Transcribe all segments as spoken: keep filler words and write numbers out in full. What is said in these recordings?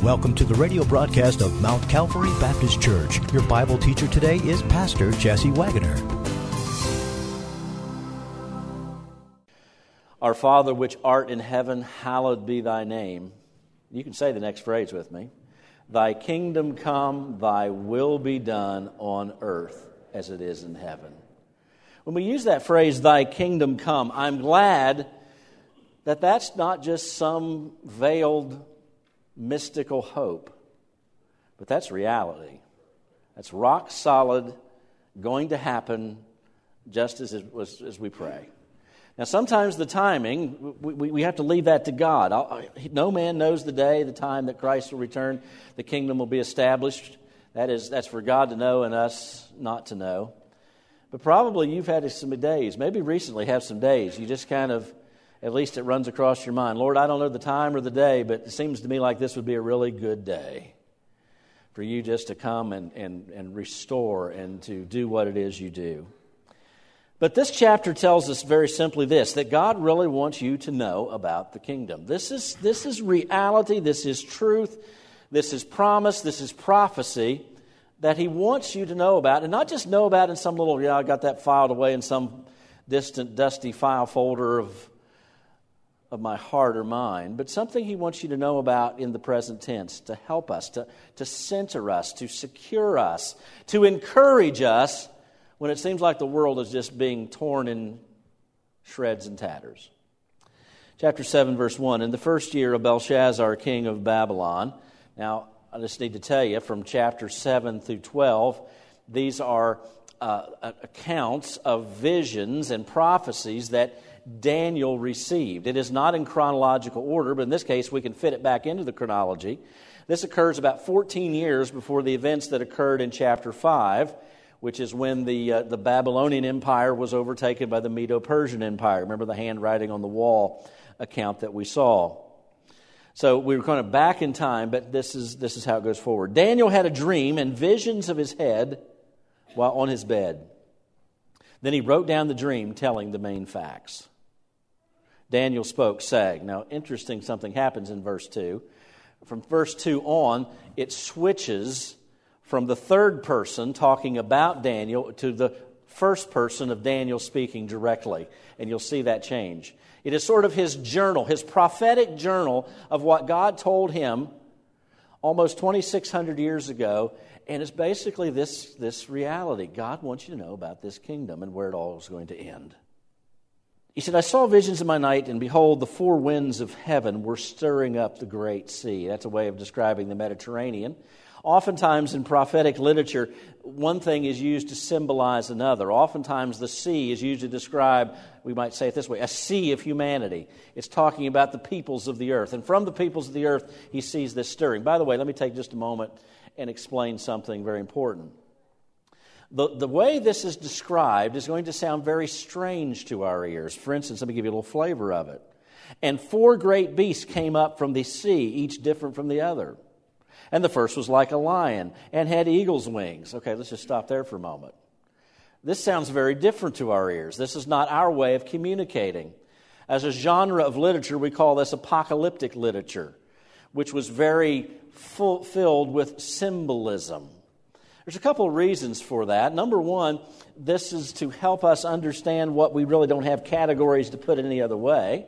Welcome to the radio broadcast of Mount Calvary Baptist Church. Your Bible teacher today is Pastor Jesse Wagoner. Our Father, which art in heaven, hallowed be thy name. You can say the next phrase with me. Thy kingdom come, thy will be done on earth as it is in heaven. When we use that phrase, thy kingdom come, I'm glad that that's not just some veiled mystical hope, but that's reality. That's rock solid, going to happen just as it was as we pray. Now, sometimes the timing, we, we, we have to leave that to God. I'll, no man knows the day, the time that Christ will return, the kingdom will be established. That is, that's for God to know and us not to know. But probably you've had some days, maybe recently have some days, you just kind of, at least it runs across your mind. Lord, I don't know the time or the day, but it seems to me like this would be a really good day for you just to come and, and, and restore and to do what it is you do. But this chapter tells us very simply this, that God really wants you to know about the kingdom. This is, this is reality, this is truth, this is promise, this is prophecy that He wants you to know about, and not just know about in some little, yeah, I got that filed away in some distant, dusty file folder of of my heart or mind, but something He wants you to know about in the present tense, to help us, to, to center us, to secure us, to encourage us when it seems like the world is just being torn in shreds and tatters. Chapter seven, verse one, in the first year of Belshazzar, king of Babylon. Now, I just need to tell you, from chapter seven through twelve, these are uh, accounts of visions and prophecies that Daniel received. It is not in chronological order, but in this case we can fit it back into the chronology. This occurs about fourteen years before the events that occurred in chapter five, which is when the uh, the Babylonian Empire was overtaken by the Medo-Persian Empire. Remember the handwriting on the wall account that we saw. So we were kind of back in time, but this is this is how it goes forward. Daniel had a dream and visions of his head while on his bed. Then he wrote down the dream, telling the main facts. Daniel spoke, saying. Now, interesting, something happens in verse two. From verse two on, it switches from the third person talking about Daniel to the first person of Daniel speaking directly. And you'll see that change. It is sort of his journal, his prophetic journal of what God told him almost twenty-six hundred years ago. And it's basically this, this reality. God wants you to know about this kingdom and where it all is going to end. He said, I saw visions in my night, and behold, the four winds of heaven were stirring up the great sea. That's a way of describing the Mediterranean. Oftentimes in prophetic literature, one thing is used to symbolize another. Oftentimes the sea is used to describe, we might say it this way, a sea of humanity. It's talking about the peoples of the earth. And from the peoples of the earth, he sees this stirring. By the way, let me take just a moment and explain something very important. The, the way this is described is going to sound very strange to our ears. For instance, let me give you a little flavor of it. And four great beasts came up from the sea, each different from the other. And the first was like a lion and had eagle's wings. Okay, let's just stop there for a moment. This sounds very different to our ears. This is not our way of communicating. As a genre of literature, we call this apocalyptic literature, which was very full, filled with symbolism. There's a couple of reasons for that. Number one, this is to help us understand what we really don't have categories to put any other way.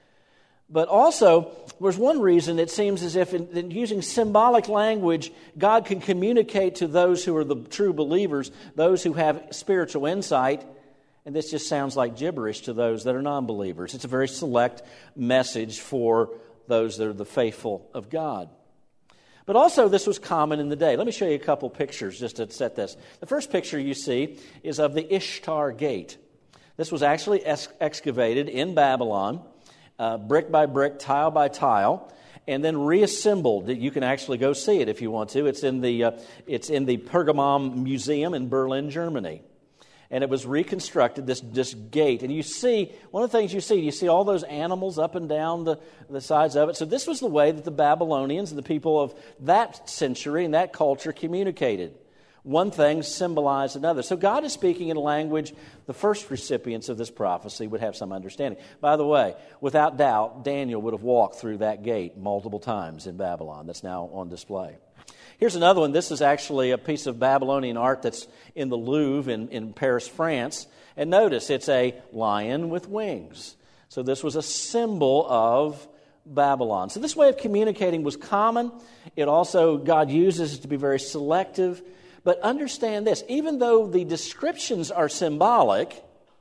But also, there's one reason it seems as if in, in using symbolic language, God can communicate to those who are the true believers, those who have spiritual insight, and this just sounds like gibberish to those that are non-believers. It's a very select message for those that are the faithful of God. But also, this was common in the day. Let me show you a couple pictures just to set this. The first picture you see is of the Ishtar Gate. This was actually ex- excavated in Babylon, uh, brick by brick, tile by tile, and then reassembled. You can actually go see it if you want to. It's in the uh, it's in the Pergamon Museum in Berlin, Germany. And it was reconstructed, this, this gate. And you see, one of the things you see, you see all those animals up and down the, the sides of it. So this was the way that the Babylonians and the people of that century and that culture communicated. One thing symbolized another. So God is speaking in a language the first recipients of this prophecy would have some understanding. By the way, without doubt, Daniel would have walked through that gate multiple times in Babylon. That's now on display. Here's another one. This is actually a piece of Babylonian art that's in the Louvre in, in Paris, France. And notice, it's a lion with wings. So this was a symbol of Babylon. So this way of communicating was common. It also, God uses it to be very selective. But understand this, even though the descriptions are symbolic,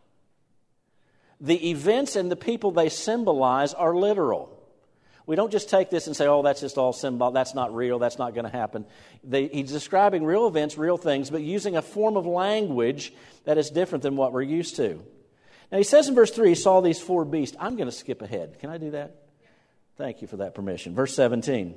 the events and the people they symbolize are literal. We don't just take this and say, oh, that's just all symbol, that's not real, that's not going to happen. They, he's describing real events, real things, but using a form of language that is different than what we're used to. Now he says in verse three, he saw these four beasts. I'm going to skip ahead. Can I do that? Thank you for that permission. Verse seventeen.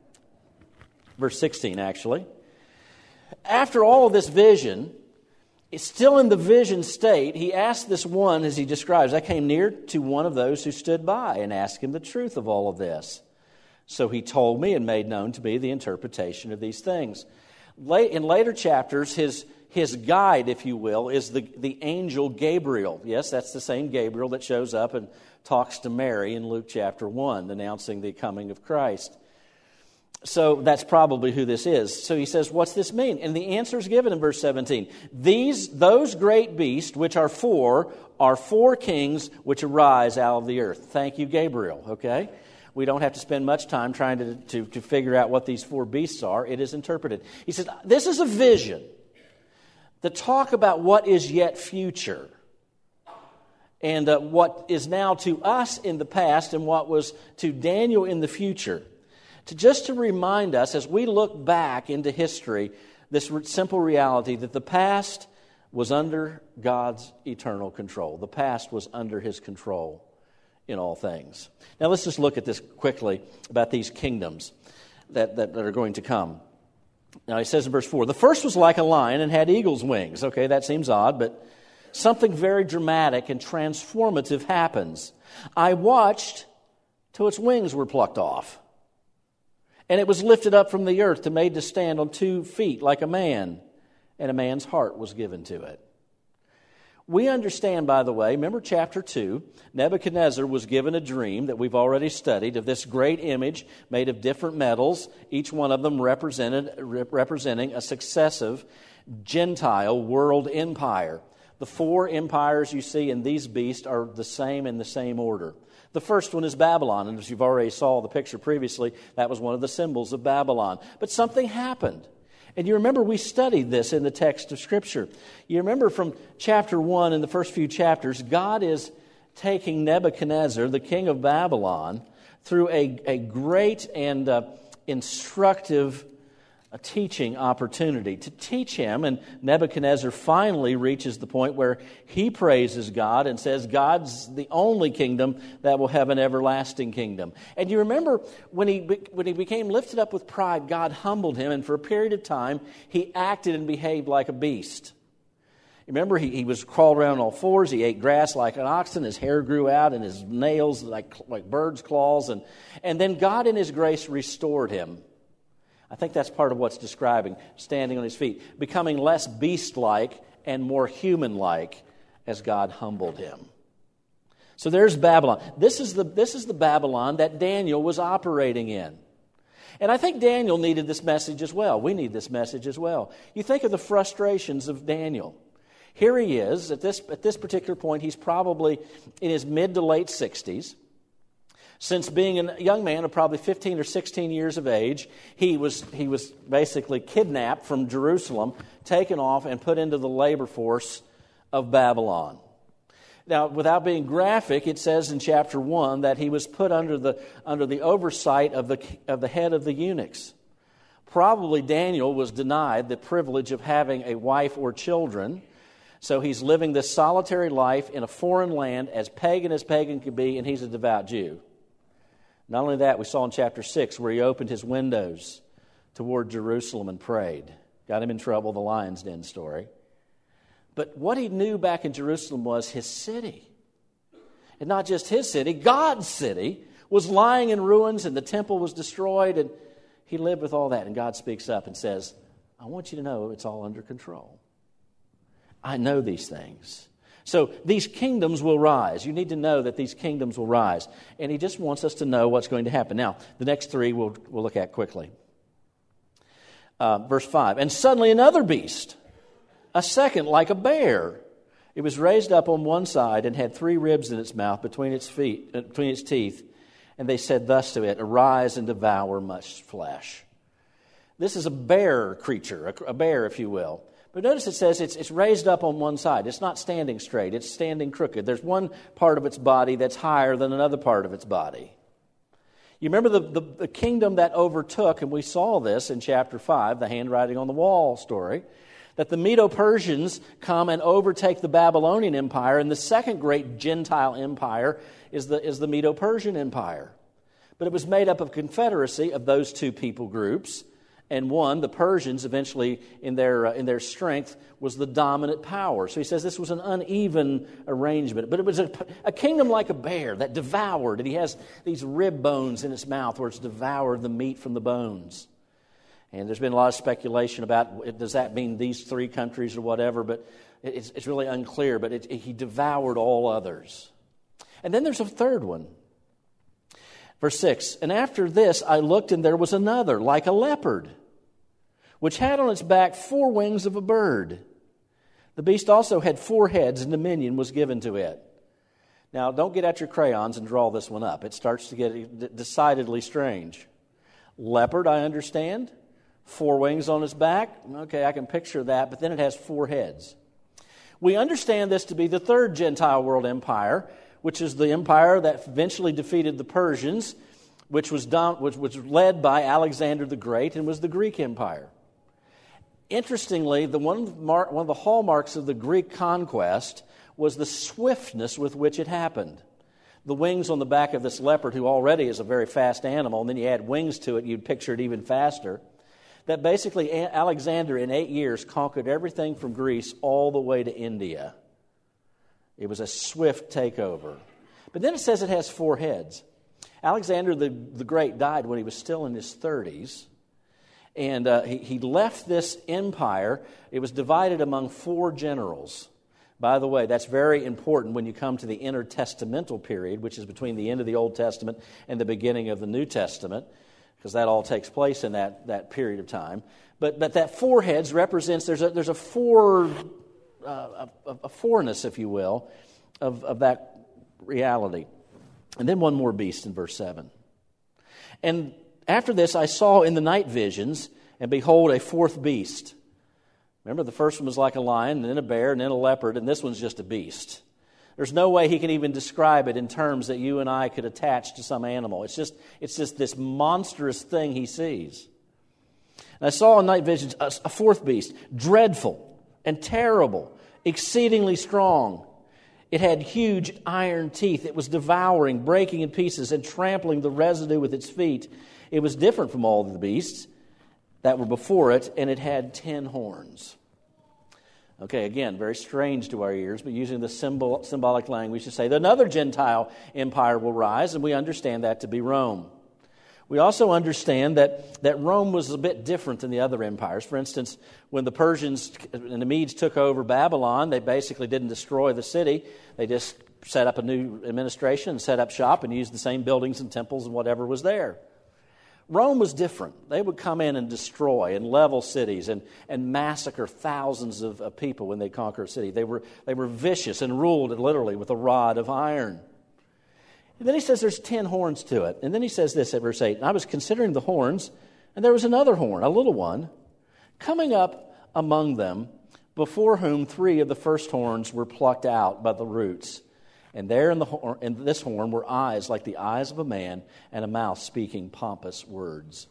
Verse sixteen, actually. After all of this vision, it's still in the vision state, he asked this one, as he describes, I came near to one of those who stood by and asked him the truth of all of this. So he told me and made known to me the interpretation of these things. In later chapters, his, his guide, if you will, is the, the angel Gabriel. Yes, that's the same Gabriel that shows up and talks to Mary in Luke chapter one, announcing the coming of Christ. So that's probably who this is. So he says, what's this mean? And the answer is given in verse seventeen. These, those great beasts, which are four, are four kings which arise out of the earth. Thank you, Gabriel, okay? We don't have to spend much time trying to, to, to figure out what these four beasts are. It is interpreted. He says, this is a vision. The talk about what is yet future. And uh, what is now to us in the past and what was to Daniel in the future. To just to remind us, as we look back into history, this simple reality that the past was under God's eternal control. The past was under His control in all things. Now let's just look at this quickly about these kingdoms that, that, that are going to come. Now he says in verse four, the first was like a lion and had eagle's wings. Okay, that seems odd, but something very dramatic and transformative happens. I watched till its wings were plucked off. And it was lifted up from the earth and made to stand on two feet like a man, and a man's heart was given to it. We understand, by the way, remember chapter two, Nebuchadnezzar was given a dream that we've already studied of this great image made of different metals, each one of them represented representing a successive Gentile world empire. The four empires you see in these beasts are the same in the same order. The first one is Babylon, and as you've already saw the picture previously, that was one of the symbols of Babylon. But something happened. And you remember we studied this in the text of Scripture. You remember from chapter one, in the first few chapters, God is taking Nebuchadnezzar, the king of Babylon, through a, a great and uh, instructive a teaching opportunity to teach him. And Nebuchadnezzar finally reaches the point where he praises God and says God's the only kingdom that will have an everlasting kingdom. And you remember when he when he became lifted up with pride, God humbled him, and for a period of time he acted and behaved like a beast. Remember, he, he was crawled around on all fours. He ate grass like an oxen. His hair grew out and his nails like, like birds' claws. And, and then God in His grace restored him. I think that's part of what's describing, standing on his feet, becoming less beast-like and more human-like as God humbled him. So there's Babylon. This is the, this is the Babylon that Daniel was operating in. And I think Daniel needed this message as well. We need this message as well. You think of the frustrations of Daniel. Here he is, at this, at this particular point, he's probably in his mid to late sixties. Since being a young man of probably fifteen or sixteen years of age, he was he was basically kidnapped from Jerusalem, taken off, and put into the labor force of Babylon. Now, without being graphic, it says in chapter one that he was put under the under the oversight of the of the head of the eunuchs. Probably Daniel was denied the privilege of having a wife or children, so he's living this solitary life in a foreign land, as pagan as pagan could be, and he's a devout Jew. Not only that, we saw in chapter six where he opened his windows toward Jerusalem and prayed. Got him in trouble, the lion's den story. But what he knew back in Jerusalem was his city. And not just his city, God's city was lying in ruins, and the temple was destroyed, and he lived with all that. And God speaks up and says, I want you to know it's all under control. I know these things. So these kingdoms will rise. You need to know that these kingdoms will rise. And he just wants us to know what's going to happen. Now, the next three we'll, we'll look at quickly. Uh, verse five, and suddenly another beast, a second like a bear. It was raised up on one side and had three ribs in its mouth between its feet, uh, between its teeth. And they said thus to it, arise and devour much flesh. This is a bear creature, a, a bear, if you will. But notice it says it's, it's raised up on one side. It's not standing straight. It's standing crooked. There's one part of its body that's higher than another part of its body. You remember the, the, the kingdom that overtook, and we saw this in chapter five, the handwriting on the wall story, that the Medo-Persians come and overtake the Babylonian Empire, and the second great Gentile empire is the, is the Medo-Persian Empire. But it was made up of a confederacy of those two people groups. And one, the Persians, eventually in their uh, in their strength, was the dominant power. So he says this was an uneven arrangement. But it was a, a kingdom like a bear that devoured. And he has these rib bones in its mouth where it's devoured the meat from the bones. And there's been a lot of speculation about, does that mean these three countries or whatever? But it's, it's really unclear. But it, it, he devoured all others. And then there's a third one. Verse six, and after this I looked, and there was another, like a leopard, which had on its back four wings of a bird. The beast also had four heads, and dominion was given to it. Now, don't get out your crayons and draw this one up. It starts to get decidedly strange. Leopard, I understand. Four wings on its back. Okay, I can picture that, but then it has four heads. We understand this to be the third Gentile world empire, which is the empire that eventually defeated the Persians, which was, done, which was led by Alexander the Great and was the Greek Empire. Interestingly, the one, of the mar- one of the hallmarks of the Greek conquest was the swiftness with which it happened. The wings on the back of this leopard, who already is a very fast animal, and then you add wings to it, you'd picture it even faster. That basically Alexander in eight years conquered everything from Greece all the way to India. It was a swift takeover. But then it says it has four heads. Alexander the, the Great died when he was still in his thirties. And uh, he, he left this empire. It was divided among four generals. By the way, that's very important when you come to the intertestamental period, which is between the end of the Old Testament and the beginning of the New Testament, because that all takes place in that, that period of time. But but that four heads represents, there's a, there's a four... Uh, a, a fourness, if you will, of, of that reality. And then one more beast in verse seven. And after this I saw in the night visions, and behold, a fourth beast. Remember, the first one was like a lion, and then a bear, and then a leopard, and this one's just a beast. There's no way he can even describe it in terms that you and I could attach to some animal. It's just, it's just this monstrous thing he sees. And I saw in night visions a, a fourth beast, dreadful and terrible, exceedingly strong. It had huge iron teeth. It was devouring, breaking in pieces, and trampling the residue with its feet. It was different from all the beasts that were before it, and it had ten horns. Okay, again, very strange to our ears, but using the symbol, symbolic language to say that another Gentile empire will rise, and we understand that to be Rome. We also understand that, that Rome was a bit different than the other empires. For instance, when the Persians and the Medes took over Babylon, they basically didn't destroy the city. They just set up a new administration and set up shop and used the same buildings and temples and whatever was there. Rome was different. They would come in and destroy and level cities and, and massacre thousands of, of people when they conquer a city. They were, they were vicious and ruled literally with a rod of iron. And then he says there's ten horns to it. And then he says this at verse eight, and I was considering the horns, and there was another horn, a little one, coming up among them, before whom three of the first horns were plucked out by the roots. And there in, the horn, in this horn were eyes like the eyes of a man, and a mouth speaking pompous words.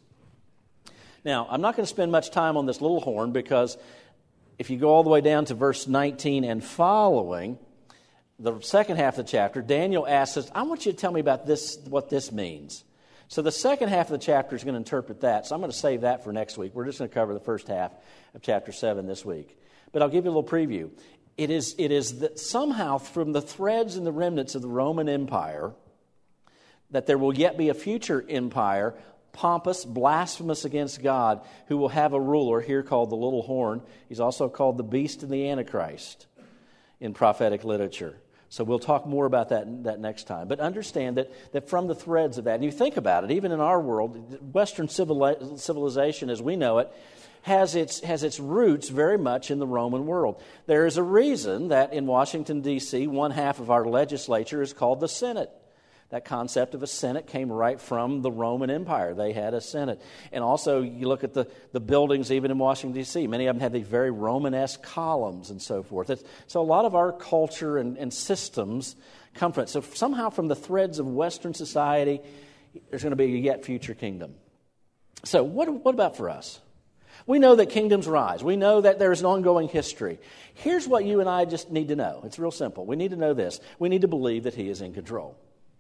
Now, I'm not going to spend much time on this little horn, because if you go all the way down to verse nineteen and following, the second half of the chapter, Daniel asks us, I want you to tell me about this, what this means. So the second half of the chapter is going to interpret that. So I'm going to save that for next week. We're just going to cover the first half of chapter seven this week. But I'll give you a little preview. It is, it is that somehow from the threads and the remnants of the Roman Empire, that there will yet be a future empire pompous, blasphemous against God, who will have a ruler here called the little horn. He's also called the beast and the Antichrist in prophetic literature. So we'll talk more about that, that next time. But understand that, that from the threads of that, and you think about it, even in our world, Western civili- civilization as we know it, has its has its roots very much in the Roman world. There is a reason that in Washington, D C, one half of our legislature is called the Senate. That concept of a Senate came right from the Roman Empire. They had a Senate. And also, you look at the, the buildings even in Washington, D C. Many of them have these very Romanesque columns and so forth. It's, so a lot of our culture and, and systems come from it. So somehow from the threads of Western society, there's going to be a yet future kingdom. So what, what about for us? We know that kingdoms rise. We know that there is an ongoing history. Here's what you and I just need to know. It's real simple. We need to know this. We need to believe that He is in control.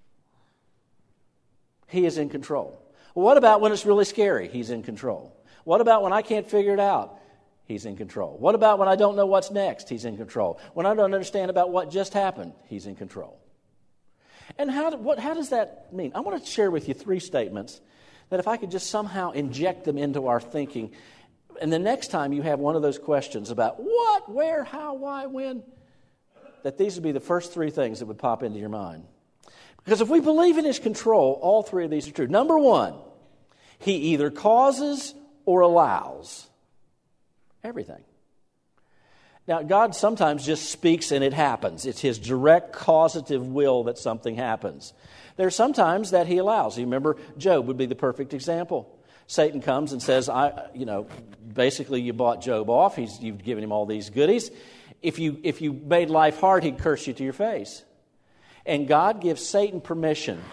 He is in control. Well, what about when it's really scary? He's in control. What about when I can't figure it out? He's in control. What about when I don't know what's next? He's in control. When I don't understand about what just happened? He's in control. And how, what, how does that mean? I want to share with you three statements that if I could just somehow inject them into our thinking, and the next time you have one of those questions about what, where, how, why, when, that these would be the first three things that would pop into your mind. Because if we believe in His control, all three of these are true. Number one, He either causes or allows everything. Now, God sometimes just speaks and it happens. It's His direct causative will that something happens. There are sometimes that He allows. You remember, Job would be the perfect example. Satan comes and says, "I, you know, basically you bought Job off. He's, you've given him all these goodies. If you if you made life hard, he'd curse you to your face." And God gives Satan permission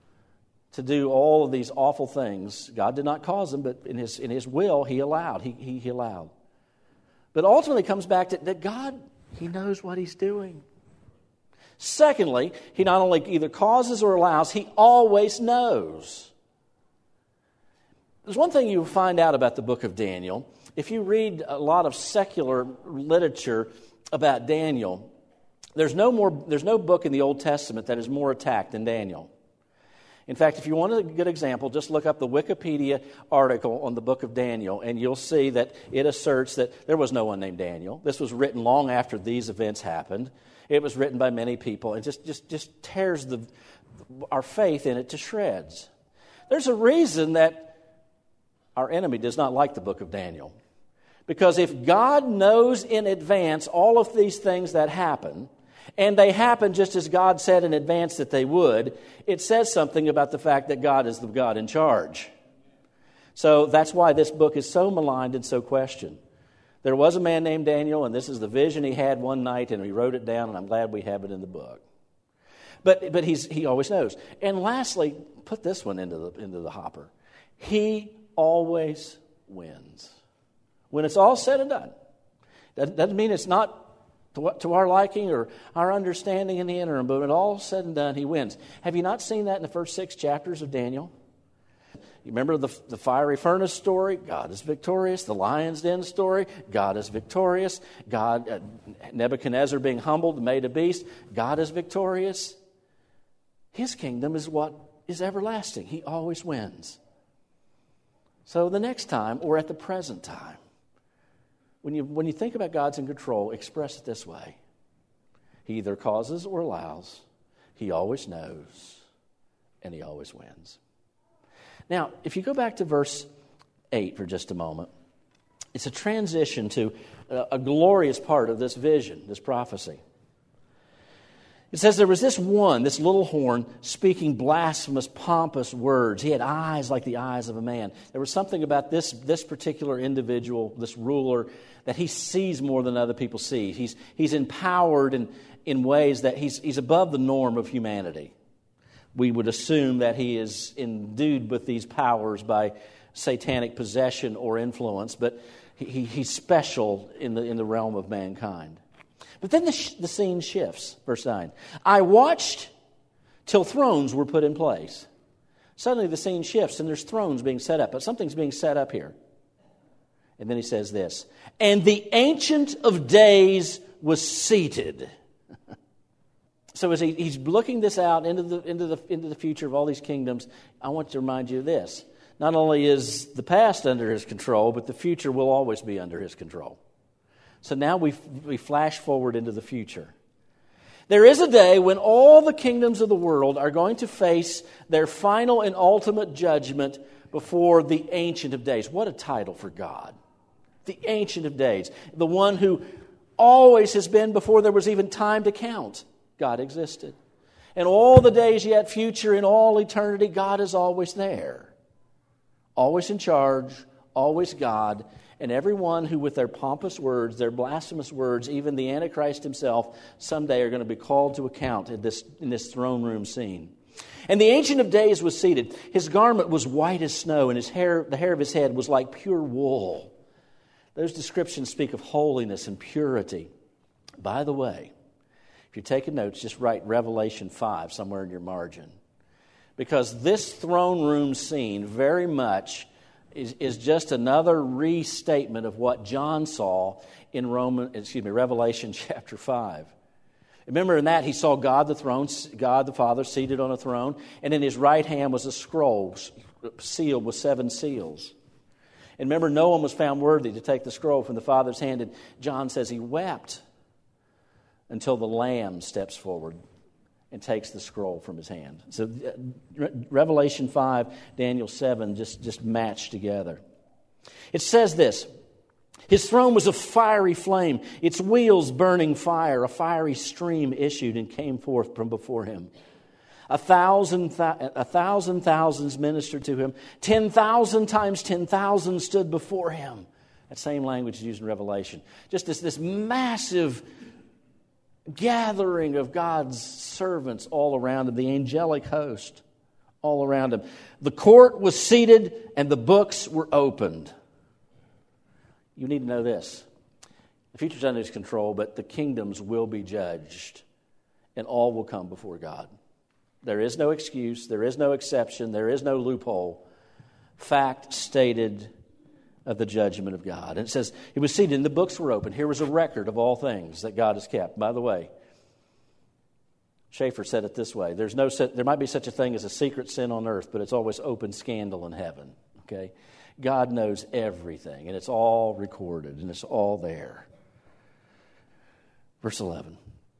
to do all of these awful things. God did not cause them, but in His in His will, He allowed. He He, he allowed. But ultimately, it comes back to that God, He knows what He's doing. Secondly, He not only either causes or allows, He always knows. There's one thing you find out about the book of Daniel. If you read a lot of secular literature about Daniel, there's no more, there's no book in the Old Testament that is more attacked than Daniel. In fact, if you want a good example, just look up the Wikipedia article on the book of Daniel, and you'll see that it asserts that there was no one named Daniel. This was written long after these events happened. It was written by many people, and just, just, just tears the, our faith in it to shreds. There's a reason that our enemy does not like the book of Daniel. Because if God knows in advance all of these things that happen, and they happen just as God said in advance that they would, it says something about the fact that God is the God in charge. So that's why this book is so maligned and so questioned. There was a man named Daniel, and this is the vision he had one night, and he wrote it down, and I'm glad we have it in the book. But but he's he always knows. And lastly, put this one into the into the hopper. He always wins. When it's all said and done. That doesn't mean it's not to, to our liking or our understanding in the interim, but when it's all said and done, He wins. Have you not seen that in the first six chapters of Daniel? You remember the, the fiery furnace story? God is victorious. The lion's den story? God is victorious. God, uh, Nebuchadnezzar being humbled, made a beast? God is victorious. His kingdom is what is everlasting. He always wins. So the next time, or at the present time, when you when you think about God's in control, express it this way. He either causes or allows. He always knows, and He always wins. Now, if you go back to verse eight for just a moment, it's a transition to a, a glorious part of this vision, this prophecy. It says there was this one, this little horn, speaking blasphemous, pompous words. He had eyes like the eyes of a man. There was something about this, this particular individual, this ruler, that he sees more than other people see. He's, he's empowered in, in ways that he's, he's above the norm of humanity. We would assume that he is endued with these powers by satanic possession or influence, but he, he's special in the, in the realm of mankind. But then the, sh- the scene shifts, verse nine. I watched till thrones were put in place. Suddenly the scene shifts and there's thrones being set up, but something's being set up here. And then he says this, and the Ancient of Days was seated. So as he, he's looking this out into the, into, the, into the future of all these kingdoms, I want to remind you of this. Not only is the past under his control, but the future will always be under his control. So now we, we flash forward into the future. There is a day when all the kingdoms of the world are going to face their final and ultimate judgment before the Ancient of Days. What a title for God. The Ancient of Days. The one who always has been before there was even time to count. God existed. And all the days yet future in all eternity, God is always there. Always in charge, always God. And everyone who with their pompous words, their blasphemous words, even the Antichrist himself, someday are going to be called to account in this, in this throne room scene. And the Ancient of Days was seated. His garment was white as snow, and his hair, the hair of his head was like pure wool. Those descriptions speak of holiness and purity. By the way, if you're taking notes, just write Revelation five somewhere in your margin. Because this throne room scene very much is, is just another restatement of what John saw in Roman, excuse me, Revelation chapter five. Remember in that he saw God the throne, God the Father seated on a throne, and in his right hand was a scroll sealed with seven seals. And remember, no one was found worthy to take the scroll from the Father's hand. And John says he wept until the Lamb steps forward and takes the scroll from his hand. So Revelation five, Daniel seven just, just match together. It says this: his throne was a fiery flame, its wheels burning fire. A fiery stream issued and came forth from before him. A thousand, th- a thousand thousands ministered to him. Ten thousand times ten thousand stood before him. That same language is used in Revelation. Just this, this massive gathering of God's servants all around him, the angelic host all around him. The court was seated and the books were opened. You need to know this. The future's under his control, but the kingdoms will be judged and all will come before God. There is no excuse, there is no exception, there is no loophole. Fact stated of the judgment of God. And it says, he was seated and the books were open. Here was a record of all things that God has kept. By the way, Schaeffer said it this way: There's no, there might be such a thing as a secret sin on earth, but it's always open scandal in heaven. Okay? God knows everything, and it's all recorded, and it's all there. Verse eleven.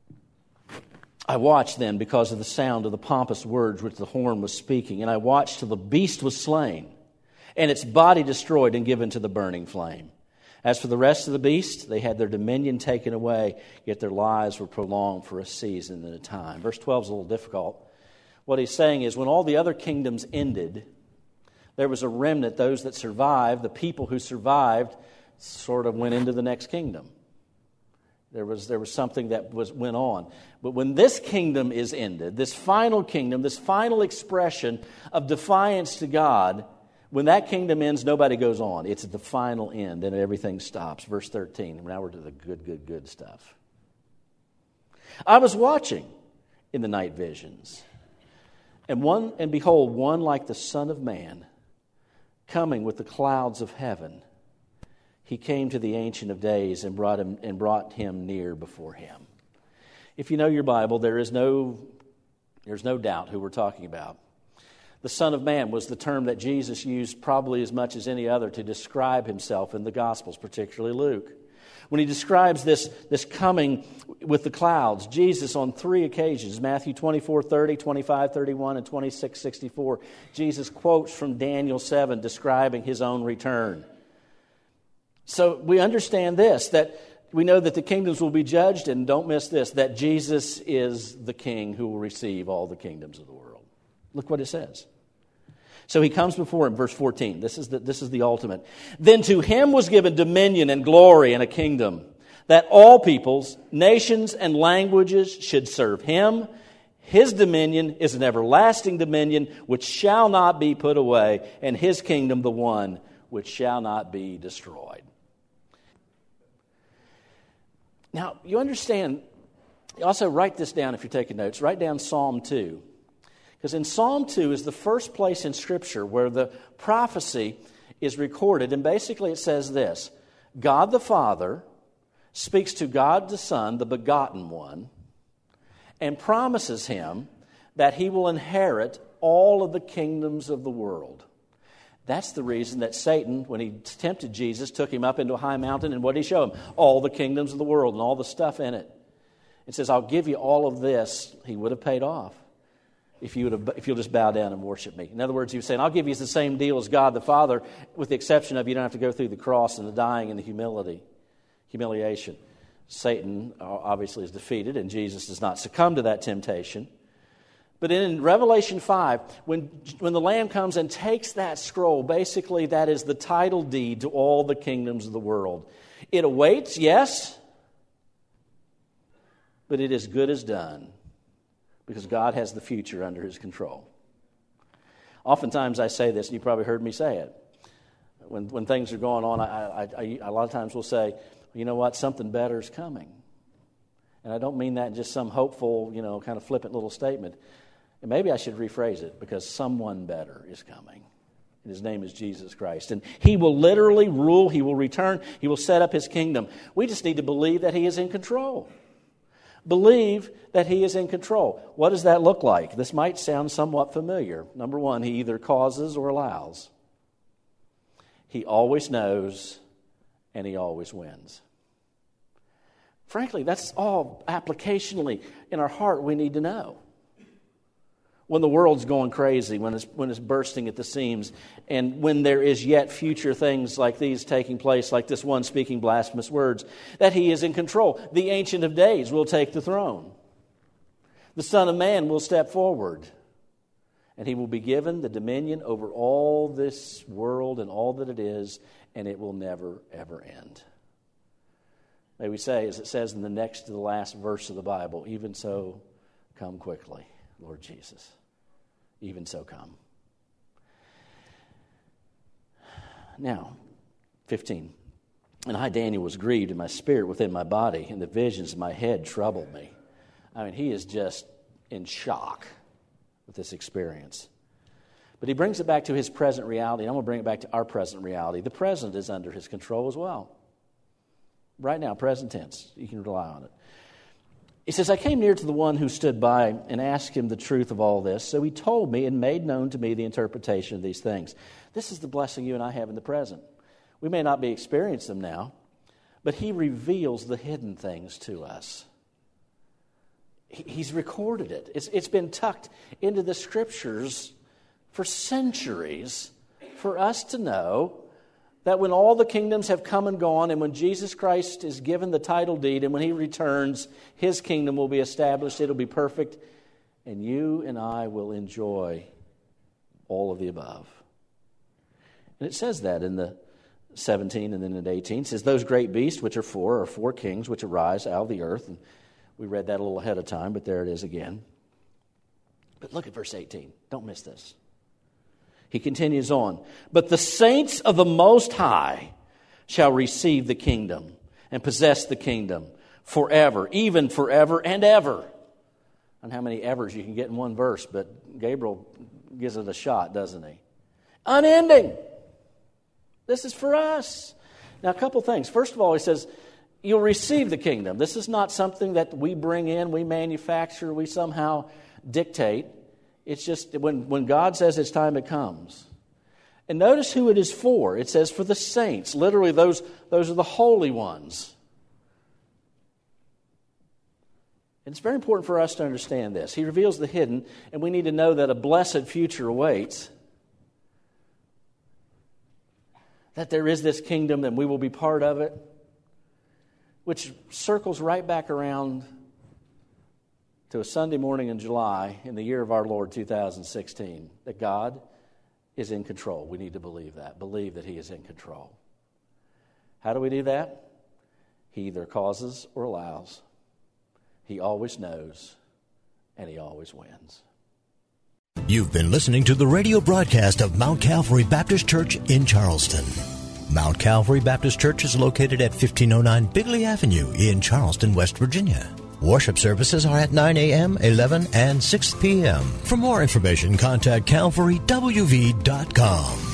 I watched then because of the sound of the pompous words which the horn was speaking, and I watched till the beast was slain, and its body destroyed and given to the burning flame. As for the rest of the beast, they had their dominion taken away, yet their lives were prolonged for a season and a time. Verse twelve is a little difficult. What he's saying is when all the other kingdoms ended, there was a remnant, those that survived, the people who survived sort of went into the next kingdom. There was, there was something that was went on. But when this kingdom is ended, this final kingdom, this final expression of defiance to God, when that kingdom ends, nobody goes on. It's at the final end, and everything stops. Verse thirteen. Now we're to the good, good, good stuff. I was watching in the night visions, and one, and behold, one like the Son of Man, coming with the clouds of heaven. He came to the Ancient of Days and brought him and brought him near before him. If you know your Bible, there is no there's no doubt who we're talking about. The Son of Man was the term that Jesus used probably as much as any other to describe himself in the Gospels, particularly Luke. When he describes this, this coming with the clouds, Jesus on three occasions, Matthew twenty-four thirty, twenty-five thirty-one, and twenty-six sixty-four, Jesus quotes from Daniel seven describing his own return. So we understand this, that we know that the kingdoms will be judged, and don't miss this, that Jesus is the King who will receive all the kingdoms of the world. Look what it says. So he comes before him, verse fourteen. This is the, this is the ultimate. Then to him was given dominion and glory and a kingdom, that all peoples, nations, and languages should serve him. His dominion is an everlasting dominion which shall not be put away, and his kingdom the one which shall not be destroyed. Now, you understand, also write this down if you're taking notes. Write down Psalm two. Because in Psalm two is the first place in Scripture where the prophecy is recorded. And basically it says this: God the Father speaks to God the Son, the begotten one, and promises him that he will inherit all of the kingdoms of the world. That's the reason that Satan, when he tempted Jesus, took him up into a high mountain, and what did he show him? All the kingdoms of the world and all the stuff in it. It says, I'll give you all of this. He would have paid off if, you would have, if you'll just bow down and worship me. In other words, he was saying, I'll give you the same deal as God the Father, with the exception of you don't have to go through the cross and the dying and the humility, humiliation. Satan obviously is defeated, and Jesus does not succumb to that temptation. But in Revelation five, when, when the Lamb comes and takes that scroll, basically that is the title deed to all the kingdoms of the world. It awaits, yes, but it is good as done because God has the future under His control. Oftentimes I say this, and you probably heard me say it. When, when things are going on, I, I, I, a lot of times we'll say, you know what, something better is coming. And I don't mean that in just some hopeful, you know, kind of flippant little statement. And maybe I should rephrase it, because someone better is coming. And His name is Jesus Christ. And He will literally rule. He will return. He will set up His kingdom. We just need to believe that He is in control. Believe that He is in control. What does that look like? This might sound somewhat familiar. Number one, He either causes or allows. He always knows, and He always wins. Frankly, that's all applicationally in our heart we need to know. When the world's going crazy, when it's, when it's bursting at the seams, and when there is yet future things like these taking place, like this one speaking blasphemous words, that He is in control. The Ancient of Days will take the throne. The Son of Man will step forward, and He will be given the dominion over all this world and all that it is, and it will never, ever end. May we say, as it says in the next to the last verse of the Bible, even so, come quickly, Lord Jesus. Even so, come. Now, fifteen. And I, Daniel, was grieved in my spirit within my body, and the visions of my head troubled me. I mean, he is just in shock with this experience. But he brings it back to his present reality, and I'm going to bring it back to our present reality. The present is under His control as well. Right now, present tense. You can rely on it. He says, I came near to the one who stood by and asked him the truth of all this. So he told me and made known to me the interpretation of these things. This is the blessing you and I have in the present. We may not be experiencing them now, but He reveals the hidden things to us. He's recorded it. It's, it's been tucked into the Scriptures for centuries for us to know that when all the kingdoms have come and gone, and when Jesus Christ is given the title deed, and when He returns, His kingdom will be established, it'll be perfect, and you and I will enjoy all of the above. And it says that in the seventeen and then in eighteen. It says, those great beasts, which are four, are four kings which arise out of the earth. And we read that a little ahead of time, but there it is again. But look at verse eighteen. Don't miss this. He continues on, but the saints of the Most High shall receive the kingdom and possess the kingdom forever, even forever and ever. I don't know how many evers you can get in one verse, but Gabriel gives it a shot, doesn't he? Unending. This is for us. Now, a couple things. First of all, he says, you'll receive the kingdom. This is not something that we bring in, we manufacture, we somehow dictate. It's just when, when God says it's time, it comes. And notice who it is for. It says for the saints. Literally, those, those are the holy ones. And it's very important for us to understand this. He reveals the hidden, and we need to know that a blessed future awaits. That there is this kingdom, and we will be part of it. Which circles right back around to a Sunday morning in July in the year of our Lord two thousand sixteen, that God is in control. We need to believe that. Believe that He is in control. How do we do that? He either causes or allows. He always knows, and He always wins. You've been listening to the radio broadcast of Mount Calvary Baptist Church in Charleston. Mount Calvary Baptist Church is located at fifteen oh nine Bigley Avenue in Charleston, West Virginia. Worship services are at nine a.m., eleven, and six p.m. For more information, contact calvary w v dot com.